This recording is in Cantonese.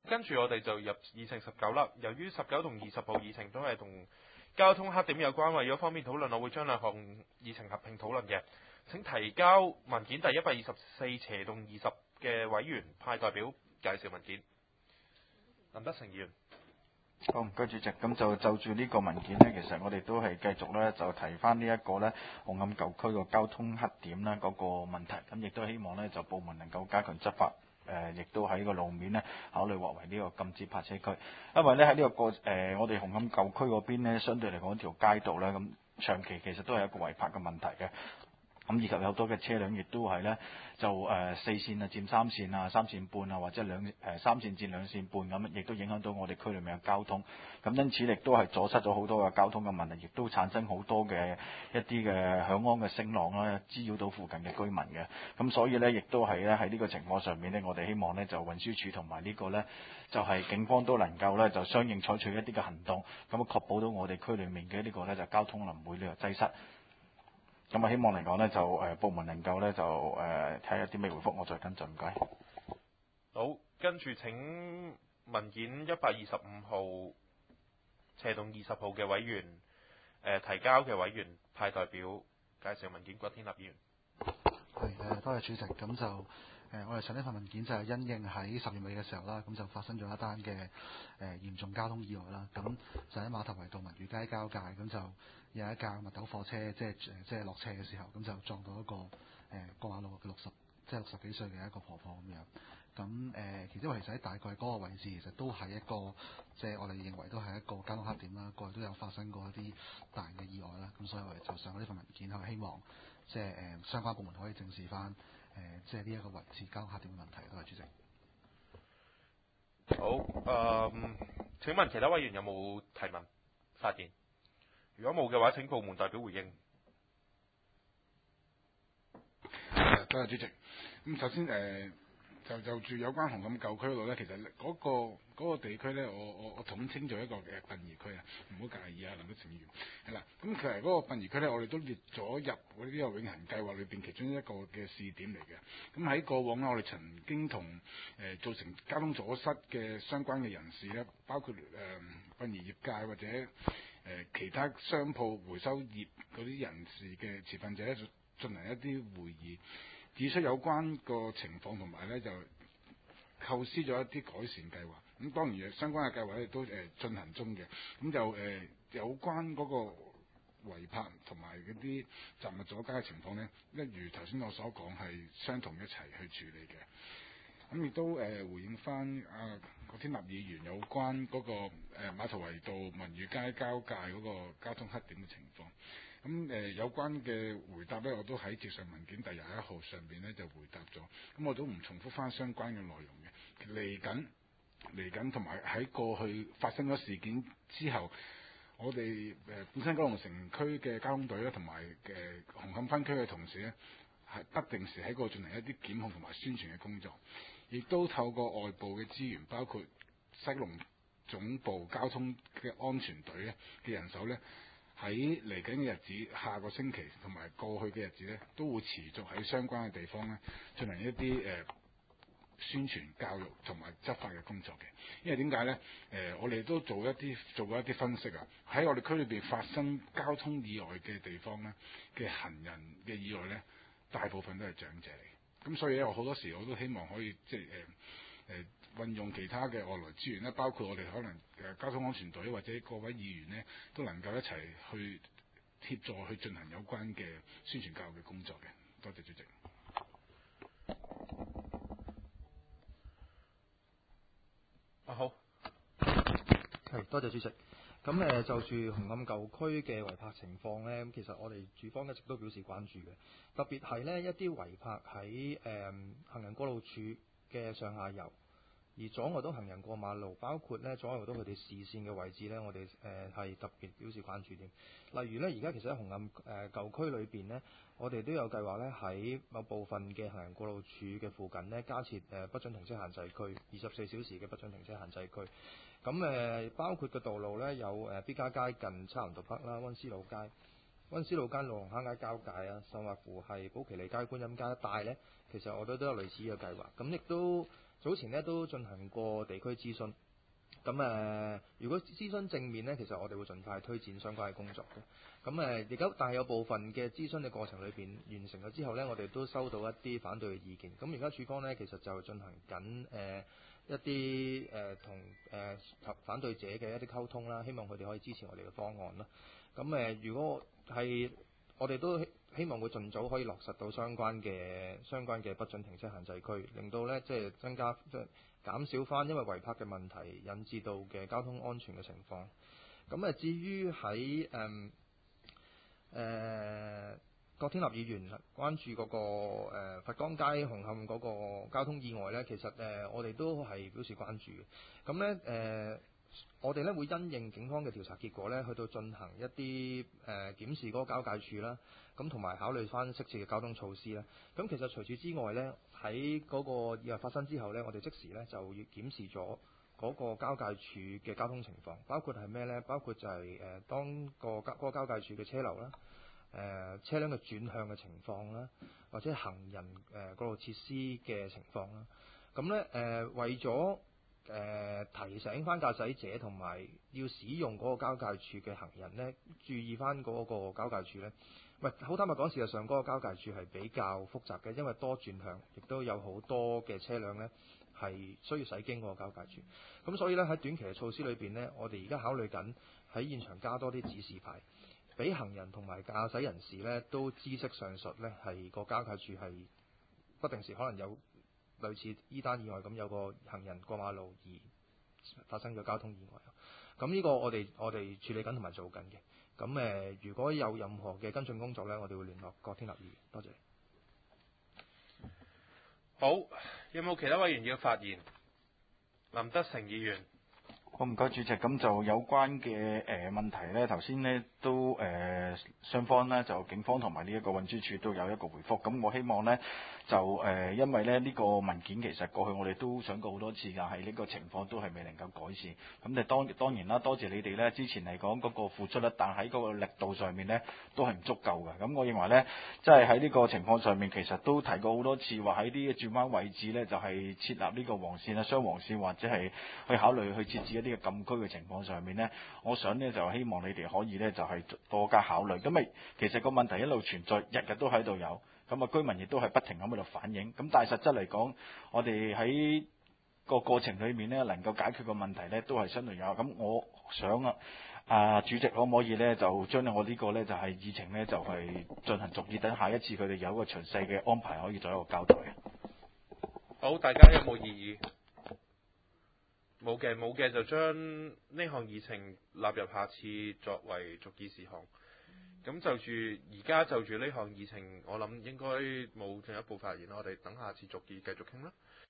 跟住我哋就入議程19啦。由於19同20號議程都係同交通黑點有關，為咗方便討論，我會將兩項議程合併討論嘅。請提交文件第124/20嘅委員派代表介紹文件。林德成議員。 好，唔該主席。咁就住呢個文件呢，其實我哋都係繼續呢，就提翻呢一個呢紅磡舊區個交通黑點呢嗰個問題。咁亦都希望呢，就部門能夠加強執法。亦都喺個路面呢考慮劃為呢個禁止泊車區。因為呢喺呢個我哋紅磡舊區嗰邊呢，相對嚟講條街道呢，咁長期其實都係一個違泊嘅問題嘅。咁以及有好多嘅車輛亦都係呢，就4線啊佔3線啊3線半啊，或者3線佔2線半咁，亦都影響到我哋區裏面嘅交通。咁因此亦都係阻塞咗好多嘅交通嘅問題，亦都產生好多嘅一啲嘅響安嘅聲浪啦，滋擾到附近嘅居民嘅。咁所以呢，亦都係呢喺呢個情況上面呢，我哋希望呢就運輸署同埋呢個呢，就係警方都能夠呢，就相應採取一啲嘅行動，咁確保到我哋區裏面嘅呢個呢，就交通唔會呢個擠塞。咁啊，希望嚟講呢，就部門能夠呢，就睇下啲咩回覆，我再跟進。唔該。 好，跟住請文件125號斜動20號嘅委員提交嘅委員派代表介紹文件。郭天立議員。 係多謝主席。咁就我哋上呢份文件就係因應喺10月尾嘅時候啦，咁就發生咗一單嘅嚴重交通意外啦。咁就喺馬頭圍道文裕街交界，咁就有一架密斗貨車，即係落車嘅時候，咁就撞到一個過馬路嘅60幾歲嘅一個婆婆咁樣。咁其實喺大概嗰個位置，其實都係一個即係我哋認為都係一個交通黑點啦。過去都有發生過一啲大型嘅意外啦。咁所以我哋就上呢份文件，係希望即係相關部門可以正視翻即係呢一個位置交通黑點嘅問題。多謝主席。 好，請問其他委員有冇提問發言？如果冇嘅話，請部門代表回應。 多謝主席。咁首先就住有關紅磡舊區嗰度咧，其實嗰個地區咧，我統稱做一個殯儀區啊，唔好介意啊，林德成議員。係啦，咁其實嗰個殯儀區咧，我哋都列咗入呢個永恆計劃裏邊其中一個嘅試點嚟嘅。咁喺過往咧，我哋曾經同造成交通阻塞嘅相關嘅人士咧，包括殯儀業界或者其他商鋪回收業嗰啲人士嘅持份者咧，進行一啲會議，指出有關個情況，同埋咧就構思咗一啲改善計劃。咁當然相關嘅計劃亦都進行中嘅。咁就有關嗰個違泊同埋嗰啲雜物阻街嘅情況呢，一如頭先我所講，係相同一齊去處理嘅。咁亦都回應翻郭天立議員有關嗰個馬頭圍道文裕街交界嗰個交通黑點嘅情況。咁有關嘅回答呢，我都喺接上文件第21號上邊呢就回答咗。咁我都唔重複翻相關嘅內容嘅。嚟緊同埋喺過去發生咗事件之後，我哋本身九龍城區嘅交通隊咧，同埋紅磡分區嘅同事呢，係不定時喺嗰度進行一啲檢控同埋宣傳嘅工作，亦都透過外部嘅資源，包括西九龍總部交通嘅安全隊咧嘅人手呢，喺嚟緊嘅日子，下個星期同埋過去嘅日子呢，都會持續喺相關嘅地方呢進行一啲宣傳教育同埋執法嘅工作嘅。因為點解呢？我哋都做過一啲分析啊。喺我哋區裏邊發生交通意外嘅地方呢嘅行人嘅意外呢，大部分都係長者嚟。咁所以咧，我好多時我都希望可以即係運用其他嘅外來資源咧，包括我哋可能交通安全隊或者各位議員呢，都能夠一齊去協助去進行有關嘅宣傳教育嘅工作嘅。多謝主席。 好， 係多謝主席。咁就住紅磡舊區嘅違泊情況呢，其實我哋署方一直都表示關注嘅，特別係呢一啲違泊喺行人過路處嘅上下游，而阻礙到行人過馬路，包括呢阻礙到佢哋視線嘅位置呢，我哋係特別表示關注添。例如呢，而家其實喺紅磡舊區裏邊呢，我哋都有計劃呢喺某部分嘅行人過路處嘅附近呢，加設不准停車限制區，24小時嘅不准停車限制區。咁包括嘅道路呢，有必嘉街近差唔多北啦，溫思路街、路龍坑街交界啊，甚或乎係寶其利街、觀音街一帶呢，其實我哋都有類似嘅計劃。咁亦都早前呢都進行過地區諮詢。咁如果諮詢正面呢，其實我哋會盡快推展相關嘅工作嘅。咁而家但係有部分嘅諮詢嘅過程裏邊完成咗之後呢，我哋都收到一啲反對嘅意見。咁而家處方呢，其實就進行緊一啲同反對者嘅一啲溝通啦，希望佢哋可以支持我哋嘅方案啦。咁如果係我哋都希望會盡早可以落實到相關嘅不准停車限制區，令到呢即係增加減少翻因為違泊嘅問題引致到嘅交通安全嘅情況。咁至於喺郭天立議員關注嗰個佛光街紅磡嗰個交通意外呢，其實我哋都係表示關注嘅。咁呢我哋呢會因應警方嘅調查結果呢，去到進行一啲檢視嗰個交界處啦，咁同埋考慮翻適切嘅交通措施啦。咁其實除此之外呢，喺嗰個意外發生之後呢，我哋即時呢就要檢視咗嗰個交界處嘅交通情況，包括係咩呢？包括就係當嗰個交界處嘅車流啦。車輛嘅轉向嘅情況啦，或者行人嗰路設施嘅情況啦，咁呢為咗提醒翻駕駛者同埋要使用嗰個交界處嘅行人呢，注意翻嗰個交界處呢。好坦白講，事實上嗰個交界處係比較複雜嘅，因為多轉向，亦都有好多嘅車輛呢係需要駛經嗰個交界處。咁所以呢，喺短期嘅措施裏邊呢，我哋而家考慮緊喺現場加多啲指示牌。俾行人同埋駕駛人士呢都知悉上述呢係個交界處係不定時可能有類似依單意外咁有個行人過馬路而發生咗交通意外。咁呢個我哋處理緊同埋做緊嘅。咁如果有任何嘅跟進工作呢，我哋會聯絡郭天立議員。多謝。 好，有冇其他委員要發言？林德成議員。 好，唔該主席。咁就有關嘅問題呢，頭先呢都雙方呢，就警方同埋呢一個運輸署都有一個回覆。咁我希望呢，就因為呢個文件其實過去我哋都想過好多次㗎，係呢個情況都係未能夠改善。咁當然啦，多謝你哋呢之前嚟講嗰個付出啦，但喺嗰個力度上面呢，都係唔足夠嘅。咁我認為呢，即係喺呢個情況上面，其實都提過好多次話喺啲轉彎位置呢，就係設立呢個黃線啊、雙黃線或者係去考慮去設置一啲嘅禁區嘅情況上面呢，我想呢，就希望你哋可以呢，就係多加考慮。咁其實個問題一路存在，日日都喺度有。咁居民亦都係不停咁喺度反映。咁但係實質嚟講，我哋喺個過程裏面呢，能夠解決個問題呢，都係相對有。咁我想主席可唔可以呢，就將我呢個呢，就係議程呢，就係進行續議，等下一次佢哋有一個詳細嘅安排可以做一個交代。 好，大家有冇異議？冇嘅就將呢項議程納入下次作為續議事項。咁而家就住呢項議程，我諗應該冇進一步發言啦。我哋等下次續議繼續傾啦。